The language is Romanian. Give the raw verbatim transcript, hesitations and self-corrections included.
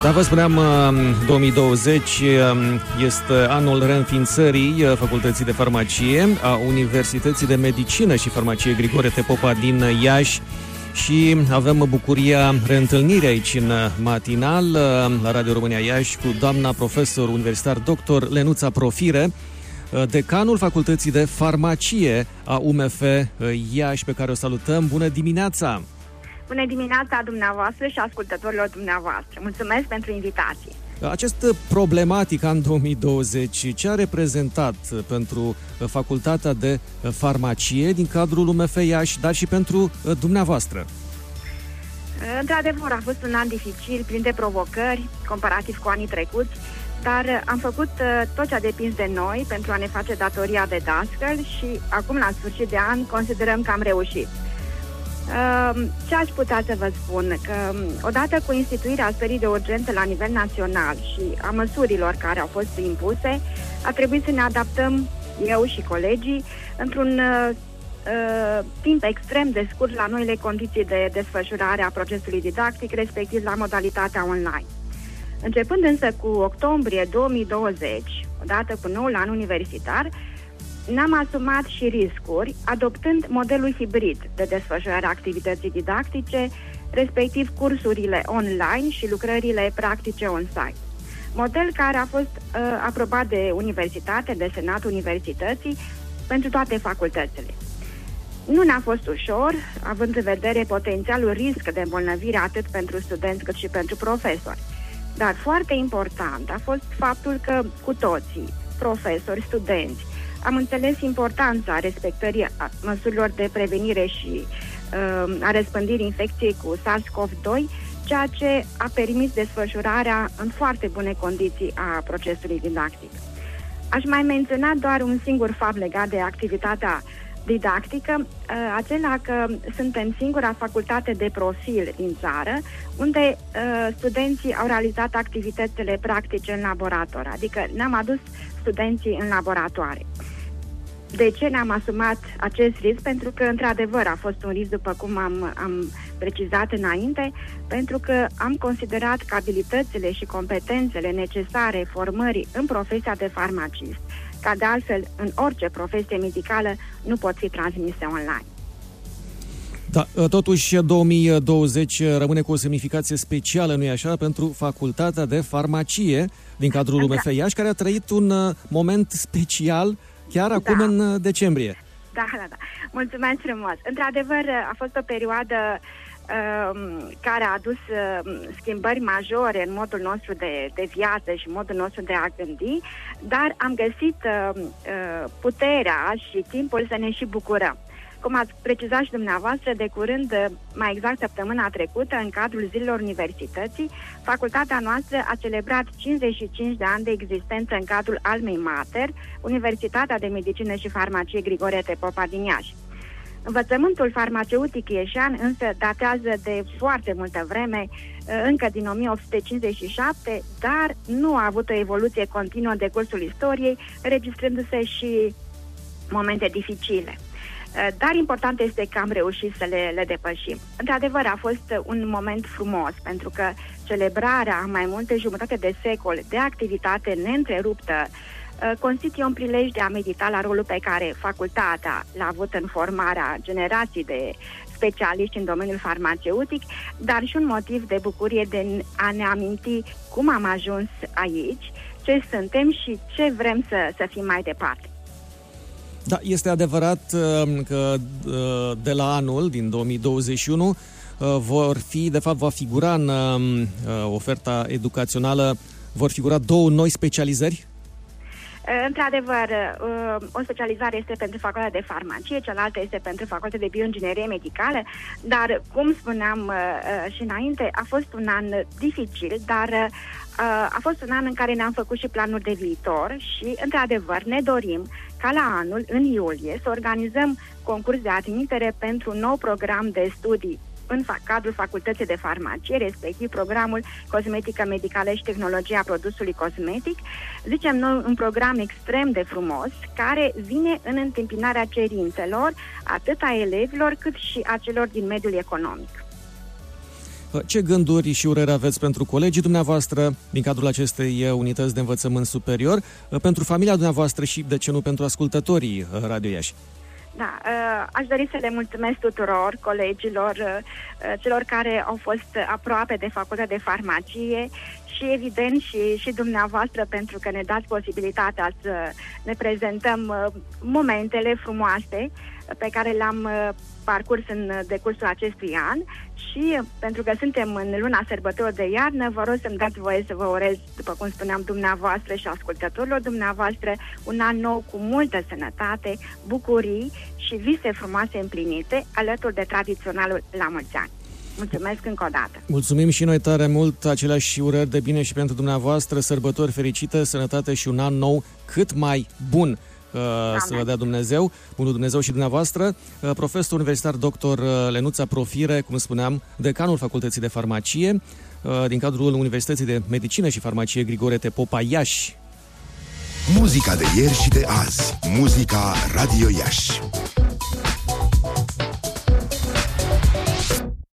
Da, vă spuneam, două mii douăzeci este anul reînființării Facultății de Farmacie a Universității de Medicină și Farmacie Grigore Tepopa din Iași și avem bucuria reîntâlnirii aici în matinal la Radio România Iași cu doamna profesor universitar doctor Lenuța Profire, decanul Facultății de Farmacie a U M F Iași, pe care o salutăm. Bună dimineața! Bună dimineața dumneavoastră și ascultătorilor dumneavoastră. Mulțumesc pentru invitație. Această problematică în două mii douăzeci, ce a reprezentat pentru Facultatea de Farmacie din cadrul U M F Iași, dar și pentru dumneavoastră? Într-adevăr, a fost un an dificil, plin de provocări, comparativ cu anii trecuți, dar am făcut tot ce a depins de noi pentru a ne face datoria de dascăl și acum, la sfârșit de an, considerăm că am reușit. Ce aș putea să vă spun? Că odată cu instituirea stării de urgență la nivel național și a măsurilor care au fost impuse, a trebuit să ne adaptăm, eu și colegii, într-un uh, timp extrem de scurt la noile condiții de desfășurare a procesului didactic, respectiv la modalitatea online. Începând însă cu octombrie două mii douăzeci, odată cu noul an universitar, ne-am asumat și riscuri, adoptând modelul hibrid de desfășurare a activității didactice, respectiv cursurile online și lucrările practice on-site. Model care a fost uh, aprobat de universitate, de Senatul Universității, pentru toate facultățile. Nu ne-a fost ușor, având în vedere potențialul risc de îmbolnăvire atât pentru studenți cât și pentru profesori. Dar foarte important a fost faptul că cu toții, profesori, studenți, am înțeles importanța respectării măsurilor de prevenire și uh, a răspândirii infecției cu SARS-CoV doi, ceea ce a permis desfășurarea în foarte bune condiții a procesului didactic. Aș mai menționa doar un singur fapt legat de activitatea didactică, uh, acela că suntem singura facultate de profil din țară unde uh, studenții au realizat activitățile practice în laborator, adică ne-am adus studenții în laboratoare. De ce ne-am asumat acest risc? Pentru că, într-adevăr, a fost un risc, după cum am, am precizat înainte, pentru că am considerat că abilitățile și competențele necesare formării în profesia de farmacist, ca de altfel în orice profesie medicală, nu pot fi transmise online. Da, totuși două mii douăzeci rămâne cu o semnificație specială, nu-i așa, pentru Facultatea de Farmacie din cadrul U M F Iași, care a trăit un moment special chiar acum da. în decembrie. Da, da, da. Mulțumesc frumos. Într-adevăr, a fost o perioadă uh, care a adus uh, schimbări majore în modul nostru de, de viață și modul nostru de a gândi, dar am găsit uh, uh, puterea și timpul să ne și bucurăm. Cum ați precizat și dumneavoastră, de curând, mai exact săptămâna trecută, în cadrul Zilelor Universității, facultatea noastră a celebrat cincizeci și cinci de ani de existență în cadrul Almei Mater, Universitatea de Medicină și Farmacie Grigore Tepopa din Iași. Învățământul farmaceutic ieșean însă datează de foarte multă vreme, încă din o mie opt sute cincizeci și șapte, dar nu a avut o evoluție continuă de cursul istoriei, registrându-se și momente dificile. Dar important este că am reușit să le, le depășim. Într-adevăr, a fost un moment frumos, pentru că celebrarea mai multe jumătate de secol de activitate neîntreruptă constituie un prilej de a medita la rolul pe care facultatea l-a avut în formarea generației de specialiști în domeniul farmaceutic, dar și un motiv de bucurie de a ne aminti cum am ajuns aici, ce suntem și ce vrem să, să fim mai departe. Da, este adevărat că de la anul, din două mii douăzeci și unu, vor fi, de fapt, va figura în oferta educațională, vor figura două noi specializări? Într-adevăr, o specializare este pentru Facultatea de Farmacie, cealaltă este pentru Facultatea de Bioinginerie Medicală, dar, cum spuneam și înainte, a fost un an dificil, dar a fost un an în care ne-am făcut și planuri de viitor și, într-adevăr, ne dorim ca la anul, în iulie, să organizăm concurs de admitere pentru un nou program de studii în cadrul Facultății de Farmacie, respectiv programul Cosmetică Medicală și Tehnologia Produsului Cosmetic. Zicem noi un program extrem de frumos, care vine în întâmpinarea cerințelor atât a elevilor cât și a celor din mediul economic. Ce gânduri și urări aveți pentru colegii dumneavoastră din cadrul acestei unități de învățământ superior, pentru familia dumneavoastră și, de ce nu, pentru ascultătorii Radio Iași? Da, aș dori să le mulțumesc tuturor colegilor, celor care au fost aproape de facultatea de farmacie și, evident, și, și dumneavoastră, pentru că ne dați posibilitatea să ne prezentăm momentele frumoase pe care le-am parcurs în decursul acestui an și pentru că suntem în luna sărbătorilor de iarnă, vă rog să-mi dați voie să vă urez, după cum spuneam, dumneavoastră și ascultătorilor dumneavoastră, un an nou cu multă sănătate, bucurii și vise frumoase împlinite, alături de tradiționalul La Mulți Ani. Mulțumesc încă o dată! Mulțumim și noi tare mult, aceleași urări de bine și pentru dumneavoastră, sărbători fericite, sănătate și un an nou cât mai bun! Amen. Să vă dea Dumnezeu, bunul Dumnezeu și dumneavoastră. Profesor universitar doctor Lenuța Profire, cum spuneam, decanul Facultății de Farmacie, din cadrul Universității de Medicină și Farmacie Grigore Tepopa Iași. Muzica de ieri și de azi. Muzica Radio Iași.